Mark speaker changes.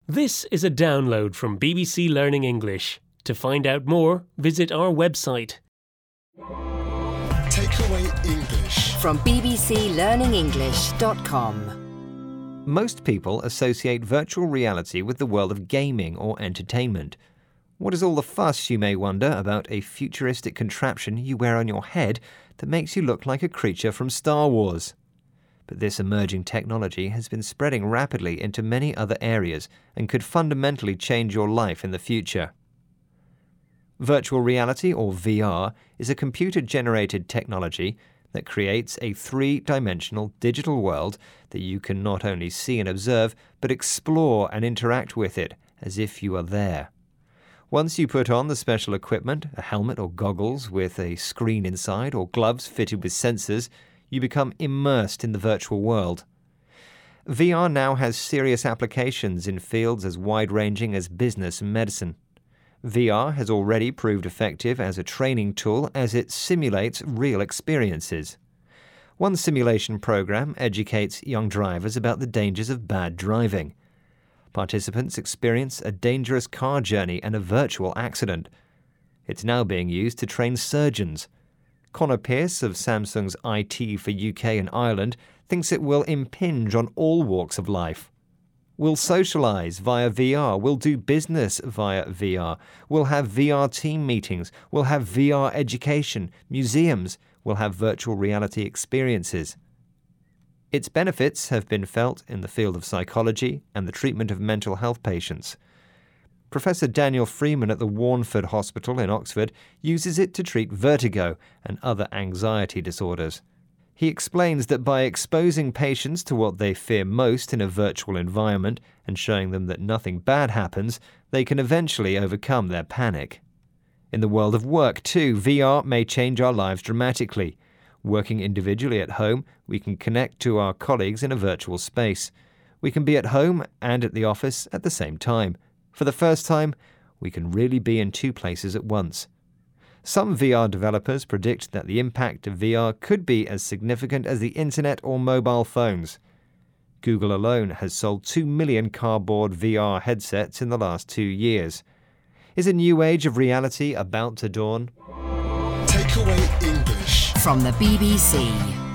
Speaker 1: This is a download from BBC Learning English. To find out more, visit our website.
Speaker 2: Takeaway English
Speaker 3: From bbclearningenglish.com.
Speaker 4: Most people associate virtual reality with the world of gaming or entertainment. What is all the fuss, you may wonder, about a futuristic contraption you wear on your head that makes you look like a creature from Star Wars? But this emerging technology has been spreading rapidly into many other areas and could fundamentally change your life in the future. Virtual reality, or VR, is a computer-generated technology that creates a three-dimensional digital world that you can not only see and observe, but explore and interact with it as if you are there. Once you put on the special equipment, a helmet or goggles with a screen inside or gloves fitted with sensors, you become immersed in the virtual world. VR now has serious applications in fields as wide-ranging as business and medicine. VR has already proved effective as a training tool as it simulates real experiences. One simulation program educates young drivers about the dangers of bad driving. Participants experience a dangerous car journey and a virtual accident. It's now being used to train surgeons. Conor Pearce of Samsung's IT for UK and Ireland thinks it will impinge on all walks of life. We'll socialise via VR, we'll do business via VR, we'll have VR team meetings, we'll have VR education, museums, we'll have virtual reality experiences. Its benefits have been felt in the field of psychology and the treatment of mental health patients. Professor Daniel Freeman at the Warneford Hospital in Oxford uses it to treat vertigo and other anxiety disorders. He explains that by exposing patients to what they fear most in a virtual environment and showing them that nothing bad happens, they can eventually overcome their panic. In the world of work, too, VR may change our lives dramatically. Working individually at home, we can connect to our colleagues in a virtual space. We can be at home and at the office at the same time. For the first time, we can really be in two places at once. Some VR developers predict that the impact of VR could be as significant as the internet or mobile phones. Google alone has sold 2 million cardboard VR headsets in the last 2 years. Is a new age of reality about to dawn?
Speaker 2: Takeaway English
Speaker 3: From the BBC.